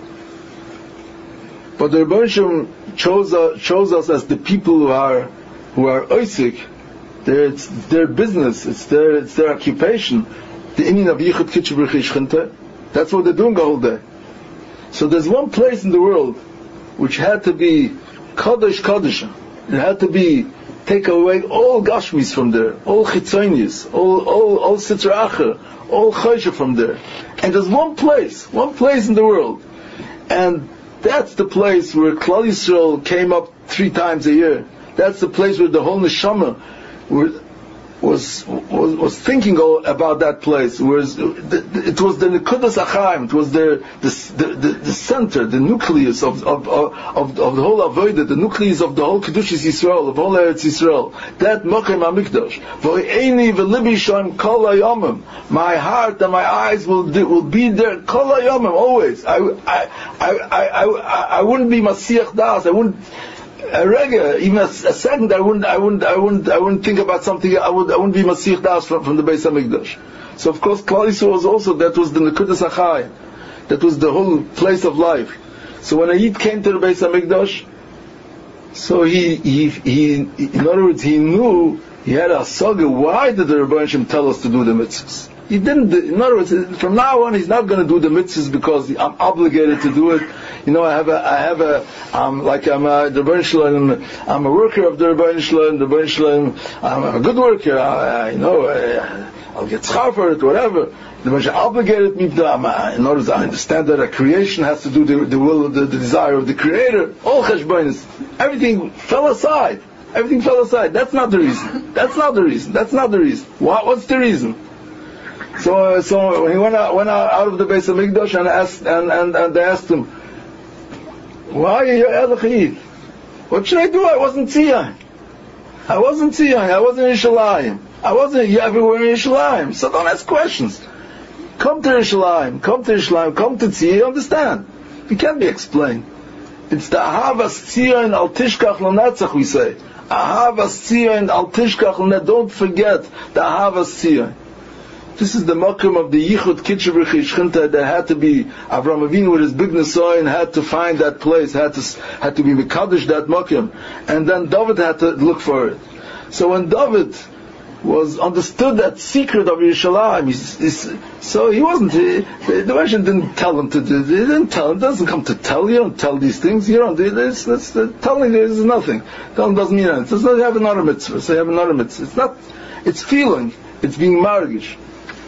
But the Rebbeinu Shalom chose us as the people who are oisik. It's their business, it's their occupation. The inyan of yichud kitcher b'chish. That's what they're doing the whole day. So there's one place in the world which had to be Kadosh Kadosha. It had to be, take away all Gashmis from there, all Chitzonius, all Sitra Acher, all Choshe from there. And there's one place in the world. And that's the place where Klal Yisrael came up 3 times a year. That's the place where the whole Neshama was thinking about that place. It was the Nekudas Achaim. It was the center, the nucleus of the whole Avodah, the nucleus of the whole Kedushas Yisrael, of all Eretz Yisrael. That Mokem HaMikdash. V'eini v'libi sham kol hayomim. My heart and my eyes will be there kol hayomim, always. I wouldn't be Masiach Das. even a second, I wouldn't think about something. I wouldn't be Masich Das from the Beis Hamikdash. So of course, Klal Yisrael was also, that was the Nekudas Achai, that was the whole place of life. So when a Yid came to the Beis Hamikdash, so he in other words, he knew, he had a saga. Why did the Rebbeinu Shem tell us to do the mitzvahs? He didn't. In other words, from now on, he's not going to do the mitzvahs because I'm obligated to do it. I'm the Rebbeinu Shalom, I'm a worker of the Rebbeinu Shalom. The Rebbeinu Shalom, I'm a good worker. I'll get schar for it, whatever. The Rebbeinu Shalom obligated me to. In other words, I understand that a creation has to do the will of the desire of the Creator. All cheshbonos, everything fell aside. Everything fell aside. That's not the reason. That's not the reason. What's the reason? So when he went out of the Beis Hamikdash and they asked him, why are you Elachid? What should I do? I wasn't Tziyah. I wasn't in Yerushalayim. I wasn't everywhere in Yerushalayim. So don't ask questions. Come to Yerushalayim. Come to Tziyah. You understand? It can't be explained. It's the Ahavas Tziyah and Al Tishkach L'Netzach, we say. Ahavas Tziyah and Al Tishkach L'Netzach. Don't forget the Ahavas Tziyah. This is the makom of the Yichud Kitcher B'Chishchinta that had to be, Avraham Avinu with his big Nesoin had to find that place, had to be Mekadosh that makom. And then David had to look for it. So when David was understood that secret of Yerushalayim, so he wasn't, the Rebbeinu didn't tell him to do it. He didn't tell him, it doesn't come to tell you, don't tell these things, you don't do this, telling you is nothing. Telling doesn't mean anything. It does not have another mitzvah, so you have another mitzvah. It's feeling, it's being margish.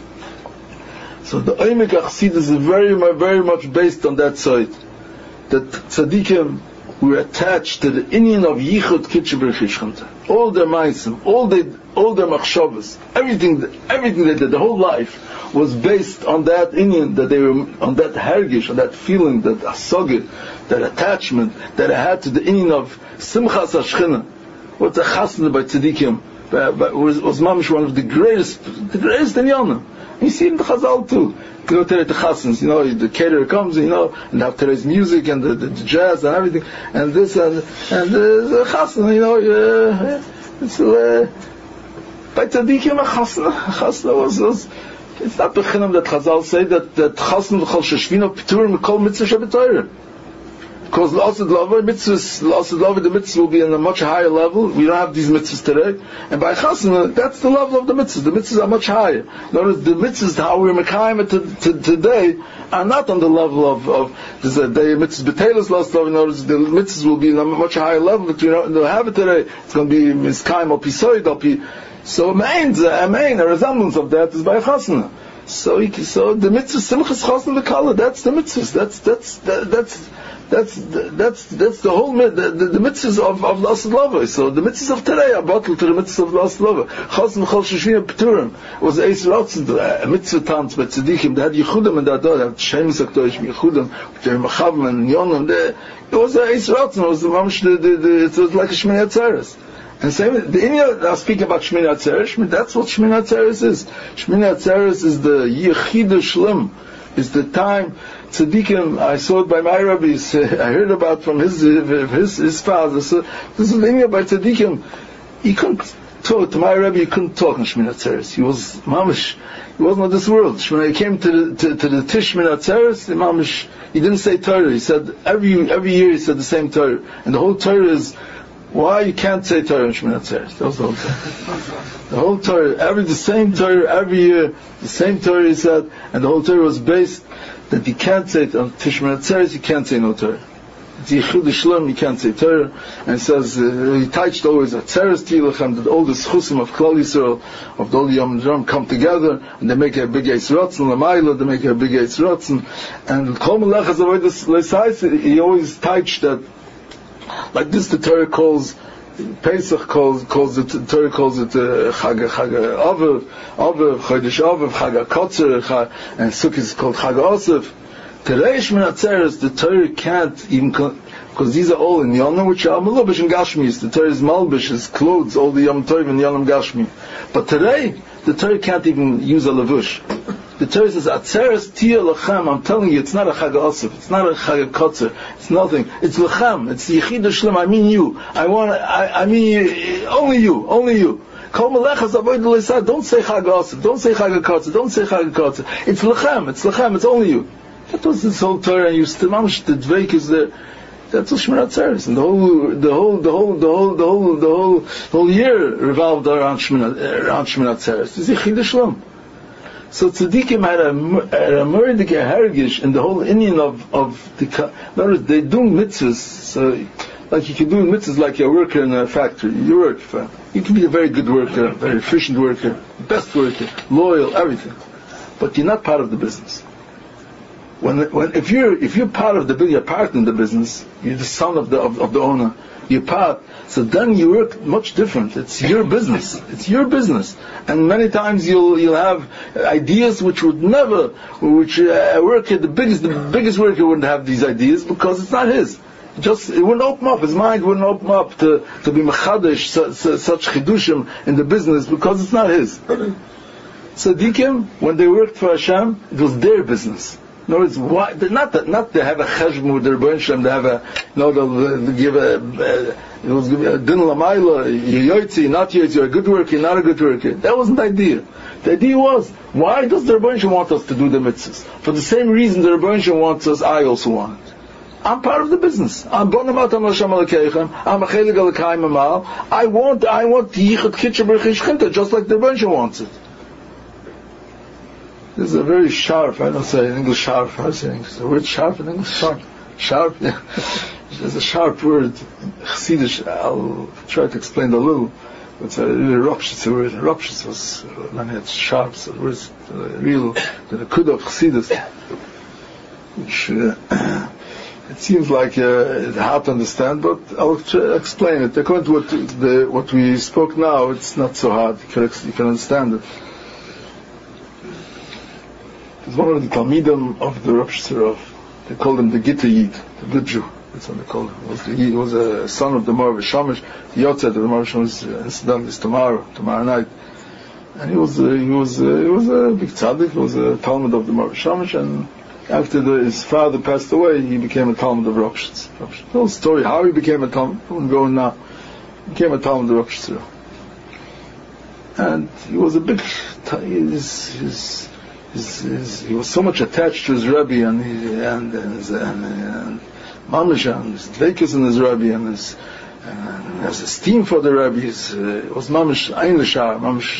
So the Oimik Achsidus is very, very much based on that side. That tzaddikim were attached to the inyan of Yichud Kitcher B'Chishchanta. All their ma'asim, all their machshavas, everything they did, the whole life was based on that inyan, that they were on that hergish, on that feeling, that asogit, that attachment that I had to the inyan of Simchas HaShechina. What's a chasna by tzaddikim? Was mamish one of the greatest inyanim. You see in the Chazal too. You know, today the chasans, the caterer comes, and have today's music and the jazz and everything, and this and the chasan, it's by tzaddikim a chasna was it's not bechinam that Chazal say that chasan v'chol sheshvino p'turim v'kol mitzvah sheb'Torah. Because the mitzvah will be on a much higher level. We don't have these mitzvahs today. And by Chasana, that's the level of the mitzvahs. The mitzvahs are much higher. In other words, the mitzvahs, how we're mekayim today, are not on the level of there's a day mitzvahs b'teilus last love. In other words, the mitzvahs will be on a much higher level, but we don't have it today. It's going to be miskayim al pisoid al pi. So a resemblance of that is by Chasana. So the mitzvah simchas chasna v'kala. That's the mitzvahs. That's the whole the mitzvahs of L'asad Lava. So the mitzvahs of today are bottled to the mitzvahs of L'asad Lava. Chasna v'chol sheshvina p'turim was Eis Ratzin, a mitzvah tans by tzaddikim. They had yichudim and that. They had shemis hakdosh yichudim, they had machavim and yonim. It was Eis Ratzin. It was the mamish. It was like a Shmini Atzeres. And same, the India, I speak about Shmini Atzeres, that's what Shmini Atzeres is. Shmini Atzeres is the Yechidah Shlim, is the time, tzaddikim, I saw it by my rabbis, I heard about from his father, so this is the India by tzaddikim. He couldn't talk, to my rabbi, he couldn't talk in Shmini Atzeres. He was mamish, he wasn't of this world. When he came to the Tish Shmini Atzeres, mamish, he didn't say Torah, he said, every year he said the same Torah. And the whole Torah is, why you can't say Torah in Shmini Atzeres? That was the whole Torah. The whole Torah, the same Torah every year, the same Torah he said, and the whole Torah was based that you can't say it on Shmini Atzeres, you can't say no Torah. It's Yichud Shlom, you can't say Torah, and it says he touched always Atzeres Tilachem, that all the schusim of Klal Yisrael, of all the Yom Dram come together, and they make a big Eis Ratzin, Lamayla, they make a big Eis Ratzin, and Kol Melech as he always touched that. Like this, the Torah calls Pesach calls it the Torah calls it Chag Aviv, Chodesh Aviv, Chag HaKotzer, and Sukkot is called Chag Osef. Today Shmini Atzeres, the Torah can't even, because these are all in Yonah, which are Malubish and Gashmis. The Torah is Malbish, is clothes, all the Yom Tov and Yonah Gashmi. But today, the Torah can't even use a lavush. The Torah says, Atzeres tia lechem. I'm telling you, it's not a Chag Osif, it's not a Chag Kotzer, it's nothing. It's lechem, it's Yechid Shlem. I mean you. I mean only you. Kol melechas avoid l'leisad. Don't say Chag Osif, don't say Chag Kotzer, don't say Chag Kotzer. It's lechem, it's only you. That was this whole Torah, and you still, mamish, the dveik is there. That's what Shmirat Atzeres, and the whole year revolved around Shmirat Atzeres. It's Yechid Shlem. So tzaddikim had a murdik hergish in the whole Indian of the. Notice they do mitzvahs. So, like you can do mitzvahs like you're a worker in a factory. You work. You can be a very good worker, very efficient worker, best worker, loyal, everything. But you're not part of the business. If you're part of the business, you're part in the business. You're the son of the owner. You're part. So then you work much different. It's your business. And many times you'll have ideas which would never, a worker, the biggest worker wouldn't have these ideas because it's not his. It wouldn't open up. His mind wouldn't open up to be mechadish such chidushim in the business because it's not his. Tzaddikim, when they worked for Hashem, it was their business. In other words, why? Not to have a cheshbon with their Rebbeinu Shalom, to have they'll give a din l'mayla, you're yotzi, not yotzi, you're a good worker, not a good worker. That wasn't the idea. The idea was, why does the Rebbeinu Shalom want us to do the mitzvahs? For the same reason the Rebbeinu Shalom wants us, I also want it. I'm part of the business. I'm bonamat Hashem Elokeichem. I'm a chelik Elokayim Amal. I want the yichud kitcha b'rechei shchinta, just like the Rebbeinu Shalom wants it. This is a very sharp, I don't say in English sharp, I say English. The word sharp in English, sharp. Sharp, yeah. There's a sharp word, Chassidish, I'll try to explain a little. It's a Ropshitz word. Ropshitz was, when it's sharp, so it was real, the Nekuda of Chassidus, which it seems like it's hard to understand, but I'll explain it. According to what we spoke now, it's not so hard, you can understand it. It's one of the Talmidim of the Rosh Hashanah. They called him the Gitta Yid, the good Jew. That's what they called him. He was a son of the Marav Shamish. The Yotzet of the Marav Shamish, incidentally, is tomorrow night. And he was a big tzaddik. He was a Talmud of the Marav Shamish. And after his father passed away, he became a Talmud of Rosh Hashanah. The whole story, how he became a Talmud, I won't go in now. He became a Talmud of Rosh Hashanah. And he was a big, he was so much attached to his Rebbe and Mamish and his dveikus in his Rebbe and his esteem for the Rebbe. It was Mamish Ein L'Shar, Mamish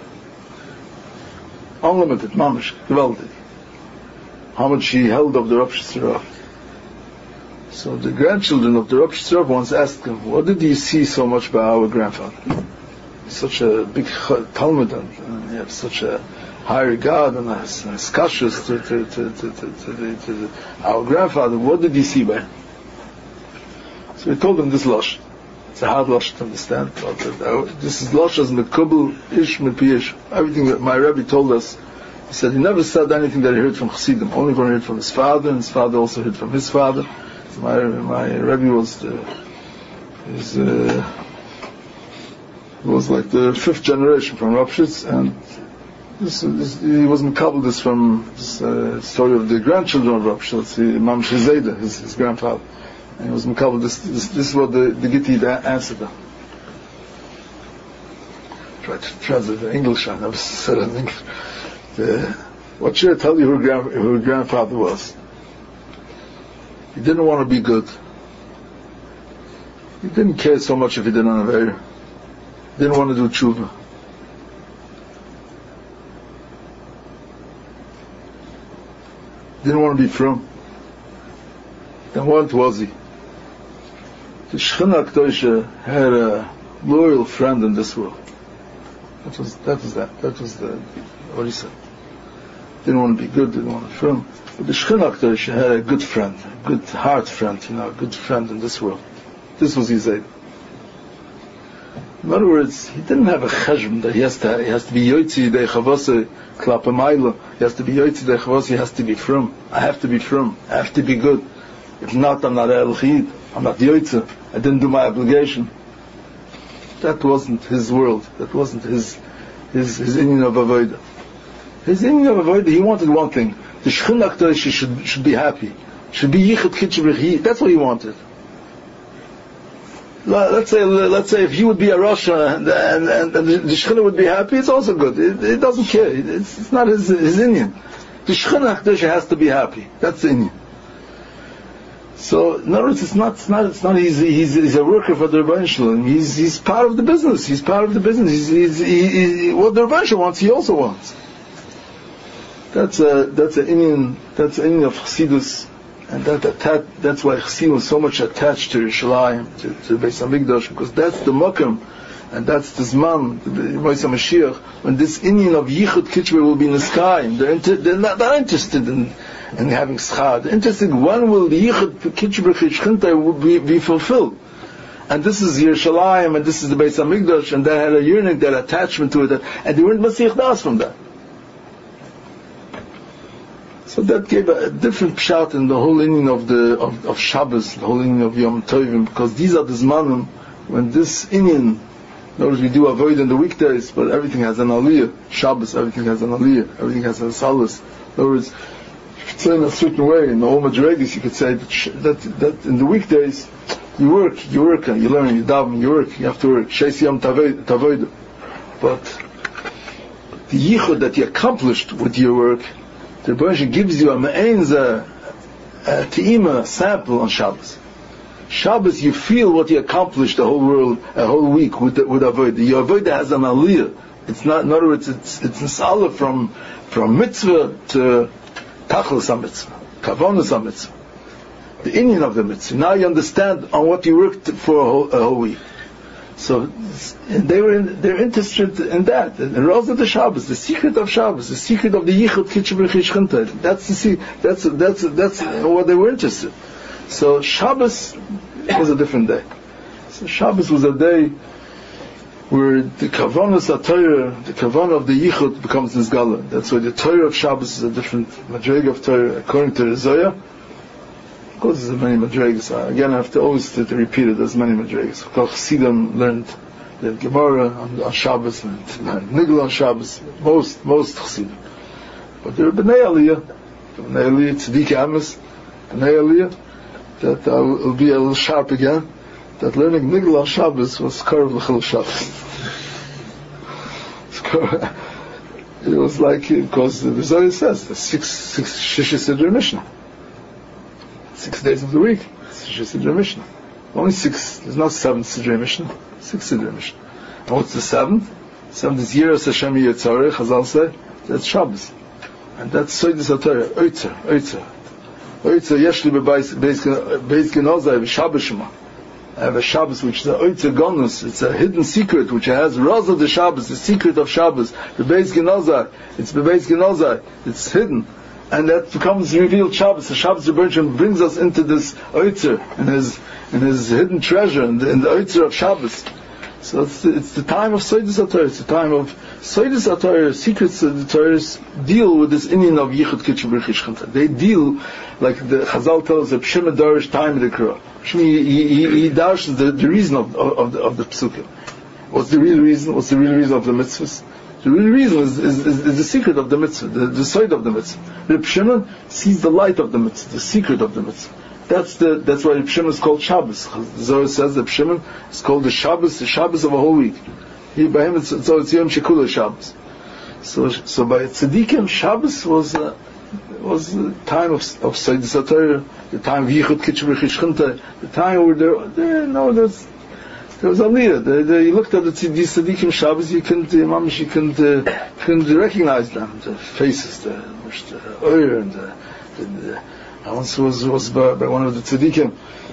unlimited, Mamish gewaltig. How much he held of the Rosh Hashanah. So the grandchildren of the Rosh Hashanah once asked him, "What did you see so much by our grandfather? He's such a big Talmud and he has such a high regard and as cautious to our grandfather. What did he see by him?" So we told him this Losh. It's a hard Losh to understand, but this is Losh as Mekubel Ish Mepiyish. Everything that my Rebbe told us, he said he never said anything that he heard from Chassidim, only when he heard from his father, and his father also heard from his father. So my Rebbe was was like the fifth generation from Ropshitz, and he was Mekabel this from this story of the grandchildren of Ropshitz, Imam Shizeda, his grandfather, and he was Mekabel. This is what the Gitti answered them. Try to translate in English. I never said it in English. What should I tell you who her grandfather was? He didn't want to be good. He didn't care so much if he didn't have Aveira. He didn't want to do tshuva. Didn't want to be from. Then what was he? The Shechina K'dosha had a loyal friend in this world. That was what he said. Didn't want to be good, didn't want to be from. But the Shechina K'dosha had a good friend, a good heart friend, a good friend in this world. This was his aid. In other words, he didn't have a cheshbon that he has to be yotzi de chavose klape maila. He has to be yotzi de chavose. He has to be from. I have to be from. I have to be good. If not, I'm not el chid. I'm not yotzi. I didn't do my obligation. That wasn't his world. That wasn't his inyan of avodah. His inyan of avodah, he wanted one thing. The Shekhinah HaKadosh should be happy. Should be yichud kitchen. That's what he wanted. Let's say if he would be a Rasha and the Shekhinah would be happy, it's also good. It doesn't care. It's not his inyan. The Shekhinah HaKadosh has to be happy. That's the inyan. So in other words, it's not he's a worker for the Rebbeinu Shalom. He's part of the business. He's part of the business. What the Rebbeinu Shalom wants, he also wants. That's an inyan of Chassidus. And that's why Chassidus was so much attached to Yerushalayim, to Beis HaMikdash, because that's the Makam, and that's the Zman, the Moshe Mashiach, when this inyan of Yichud Kitchber will be in the sky. They're not interested in having schar. They're interested in when will the Yichud Kitchber Chishchintai will be fulfilled. And this is Yerushalayim, and this is the Beis HaMikdash, and they had a yearning, that attachment to it, and they weren't Mashiach Das from that. So that gave a different pshat in the whole inyan of Shabbos, the whole inyan of Yom Tovim, because these are the zmanim when this inyan, notice we do avoid in the weekdays, but everything has an aliyah. Shabbos, everything has an aliyah, everything has an salas. In other words, if you say in a certain way, in the whole madregas, you could say that in the weekdays, you work, you learn, you daven, you work, you have to work. Sheis Yom Tavoid. But the yichud that you accomplished with your work, the Rebbe gives you a te'ima sample on Shabbos. Shabbos, you feel what you accomplished the whole week with avodah. Your avodah has an aliyah. It's not, in other words, it's insala from mitzvah to tachlis mitzvah, kavonas mitzvah, the inyan of the mitzvah. Now you understand on what you worked for a whole week. So they're interested in that. And Rosh the Shabbos, the secret of Shabbos, the secret of the Yichud Kitchber Chishchinta. That's what they were interested. So Shabbos was a different day. So Shabbos was a day where the Kavanas HaTorah, the Kavanah of the Yichud becomes Nizgala. That's why the Torah of Shabbos is a different madrega of Torah according to the Zohar. Of course, there's many madregas. Again, I have to always repeat it. There's many madregas. Chassidim learned Gemara on Shabbos, and Nigla on Shabbos. Most Chassidim. But there are Bnei Aliyah, Tzedek Amos, Bnei Aliyah, that will be a little sharp again. That learning Nigla on Shabbos was Karev L'Chil Shabbos. It was like, because the Zohar says the six Shishis Sidrei Mishnah. 6 days of the week. It's just Sidrei Mishnah. Only 6. There's not 7 Sidrei Mishnah. 6 Sidrei Mishnah. And what's the 7th? 7th is Yiras Hashem Yitzareh. Chazal say that's Shabbos, and that's Soidus HaTorah. Oitzer. Yeshli bebeis genozai v'Shabbos Shema. I have a Shabbos which is a Oitzer Gonus. It's a hidden secret which has Rosh of the Shabbos, the secret of Shabbos. Bebeis genozai. It's bebeis genozai. It's hidden. And that becomes revealed Shabbos. The Shabbos Rebbeinu brings us into this Oitzer, in his hidden treasure, in the Oitzer of Shabbos. So it's the time of Soidus HaTorah. It's the time of Soidus HaTorah. Secrets of the Torah deal with this inyan of Yichud Kitchber Chishchinta. They deal, like the Chazal tells us, Pshim Darish time of the Kura. He darshes the reason of the Psukim. What's the real reason? What's the real reason of the mitzvahs? The real reason is the secret of the mitzvah, the side of the mitzvah. Reb Shimon sees the light of the mitzvah, the secret of the mitzvah. That's why Reb Shimon is called Shabbos. The Zohar says Reb Shimon is called the Shabbos of a whole week. By him it's Yom Shekula Shabbos. So by Tzadikim, Shabbos was the time of Soidus HaTorah, the time of Yichud Kitchber Chishchinta, the time where there was aliyah. You looked at these tzaddikim Shabbos, you couldn't recognize them. The faces, the oyer, and I once was by one of the tzaddikim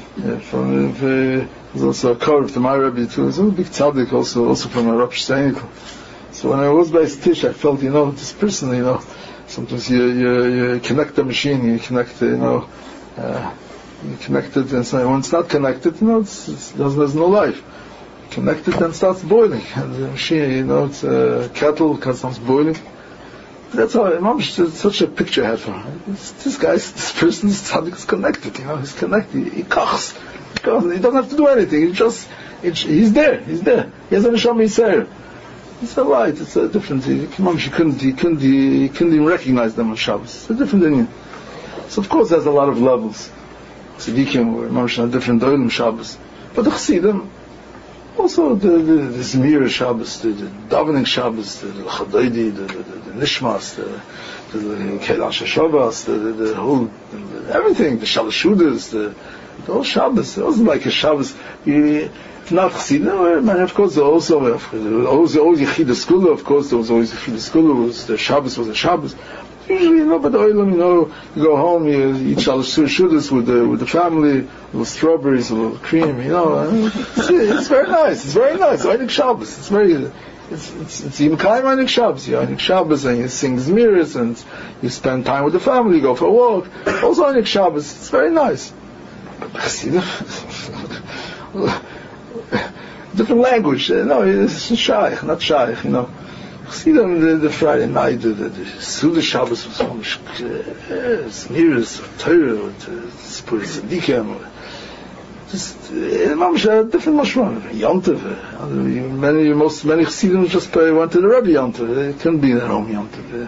was also a car of the my Rebbe too. He was a big tzaddik, also from a Rav Steinickel. So when I was by his tish, I felt, this person, sometimes you connect the machine, you connect, you connect it, and so when it's not connected, there's no life. Connect it and starts boiling. And the machine, it's a kettle, starts boiling. That's how Imam, such a picture I had for him. This person's tzaddik is connected, he's connected. He kochs. He doesn't have to do anything. He's there. He has a neshama Yisrael. It's a light. It's a different. He couldn't even recognize them on Shabbos. It's a different Indian. So of course, there's a lot of levels. Tzaddikim were mamish on different Olim Shabbos, but the Chassidim, also the Zmira Shabbos, the davening Shabbos, the Chadaydi, the Nishmas, the Kedah Shashavas, the whole everything, the Shalashudas, the whole Shabbos. It wasn't like a Shabbos. Not Chassidim, and of course, always Yechidah Skula. Of course, there was always Yechidah Skula. The Shabbos was a Shabbos. Usually, but the Olam, you go home, you eat Shalashudas with the family, a little strawberries, a little cream, it's very nice. It's very nice. Einik Shabbos. It's even Kaim Einik Shabbos. You Einik Shabbos and you sing Zmiris and you spend time with the family, you go for a walk. Also Einik Shabbos. It's very nice. Different language. It's shaykh, not shaykh, Chassidim, the Friday night, the Suda Shabbos was almost Zmiris, Torah, Spur Tzadikim, just a different mashman. Yontiv. Many Chassidim just went to the Rebbe Yontiv. They couldn't be in their home Yontiv.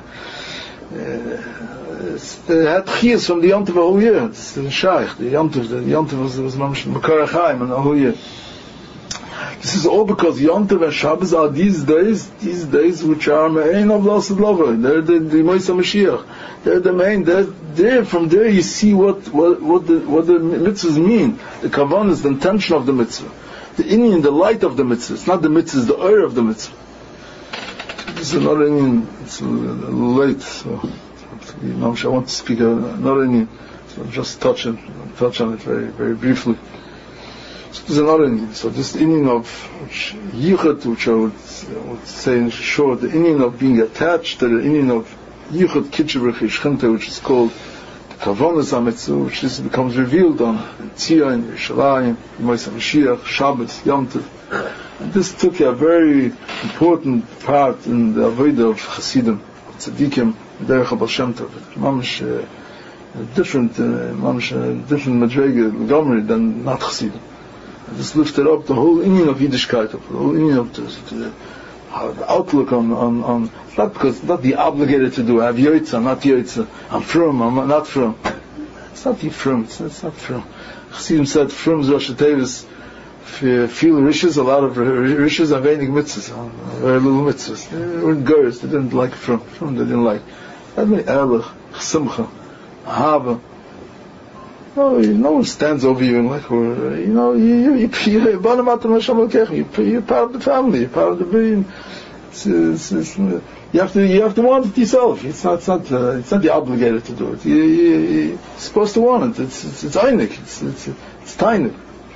They had chiyas from the Yontiv a whole year. It's the Shaykh. The Yontiv was mamish Makar HaChaim and the whole year. This is all because Yontiv and Shabbos are these days which are Me'ein of Lasad Lava. They're the Moisa Mashiach. They're the main. From there you see what the mitzvahs mean. The kavanah, the intention of the mitzvah. The inyan, the light of the mitzvah. It's not the mitzvah, it's the oir of the mitzvah. This is another inyan. It's a little late, so I want to speak another inyan. So I'll just touch on it very, very briefly. So there's another inyan. So this inyan of yichud, which I would say in short, the inyan of being attached to the inyan of yichud kitchevrich ishchente, which is called the kavanas hamitzvah, which becomes revealed on Tzia in Yerushalayim, Moisa Mashiach, Shabbos, Yom Tov. And this took a very important part in the avodah of Chassidim, Tzaddikim, Derech HaBaal Shem Tov. Mamish different madrega Gomri than not Chassidim. This lifted up the whole inyan of Yiddishkeit, the whole inyan of the outlook on it's not the obligated to do. I have Yoitza, not Yoitza. I'm from, I'm not from. It's not the from, it's not from. Chassidim said, from's Rosh Tevis, feel rishes, a lot of rishes are venig mitzvahs, very little mitzvahs. They weren't girls, they didn't like from they didn't like. That many Erlich, Simcha, Ahava. No one stands over you and like, you're part of the family, you're part of the being. You have to want it yourself. It's not the obligated to do it. You're supposed to want it. It's einig. It's tiny.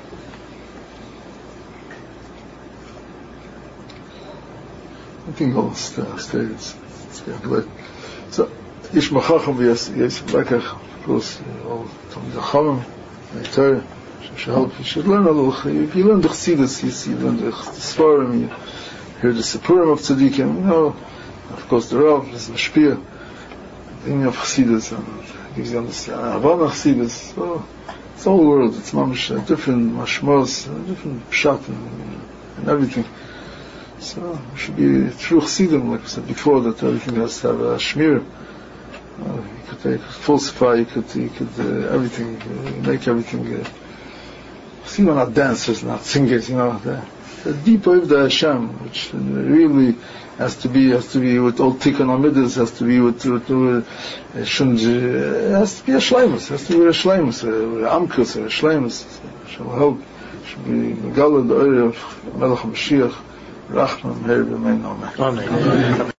I think I'll stay. It's getting late. So, Ish Machacham v'Yes Lekach, of course, all Talmid Chachamim, Torah, you should learn a little. If you learn the Chassidus, you learn the Sfarim, you hear the Sipurim of Tzaddikim, of course the Rav is Mashpia, the Inyan of Chassidus, and gives you understanding. Havana Chassidus, so it's all the world. It's mamish different mashmos, different pshat and everything. So it should be true Chassidim, like I said before, that everything has to have a shmir. You could falsify, you could everything, make everything. Chassidim are not dancers, not singers, the deep of the Hashem, which really has to be with all tikkun amidas, has to be with shunj, it has to be a shleimus, has to be a shleimus, amkus, a shleimus, shall help, should be megala the area of Melech HaMashiach, Rachman, Meir, Amen.